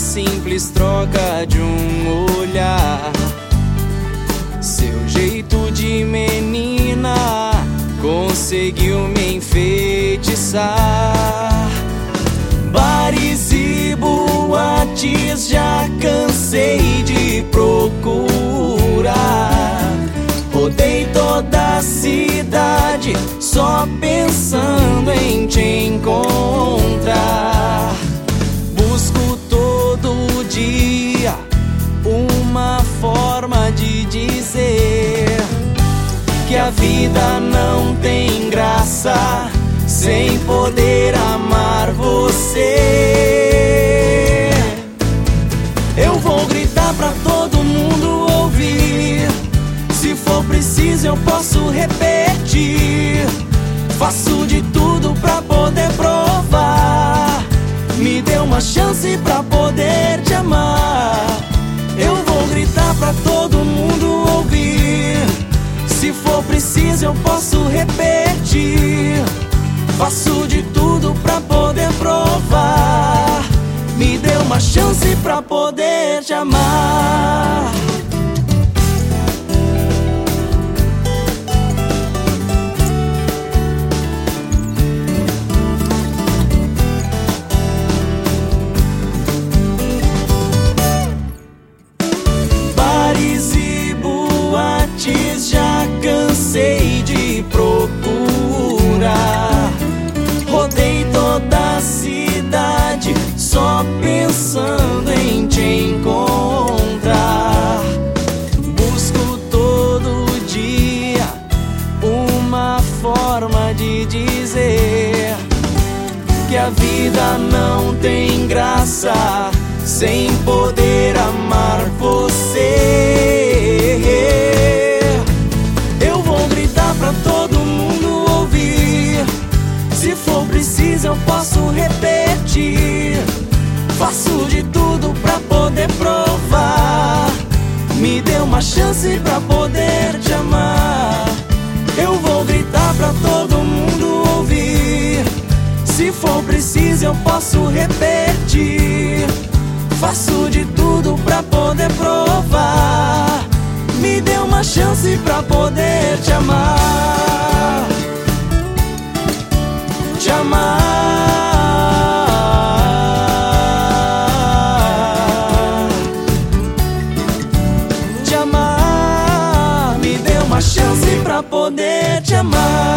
simples troca de um olhar. Seu jeito de menina conseguiu me enfeitiçar. Bares e boates já cansei de procurar. Rodei toda a cidade só pensando em te encontrar. Busco todo dia uma forma de dizer que a vida não tem graça sem poder amar você. Eu vou gritar pra todo mundo ouvir. Se for preciso eu posso repetir. Faço de tudo pra poder provar. Me dê uma chance pra poder te amar. Eu vou gritar pra todo mundo ouvir. Se for preciso eu posso repetir. Faço de tudo pra poder provar. Me dê uma chance pra poder te amar. Bares e boates já cansei de procurar. Rodei toda a cidade só pensando em te encontrar. Busco todo dia uma forma de dizer que a vida não tem graça sem poder amar você. Eu vou gritar pra todo mundo ouvir. Se for preciso eu posso repetir. Faço de tudo pra poder provar. Me dê uma chance pra poder te amar. Eu vou gritar pra todo mundo ouvir. Se for preciso eu posso repetir. Faço de tudo pra poder provar. Me dê uma chance pra poder te amar. Te amar. Te amar. Me dê uma chance pra poder te amar.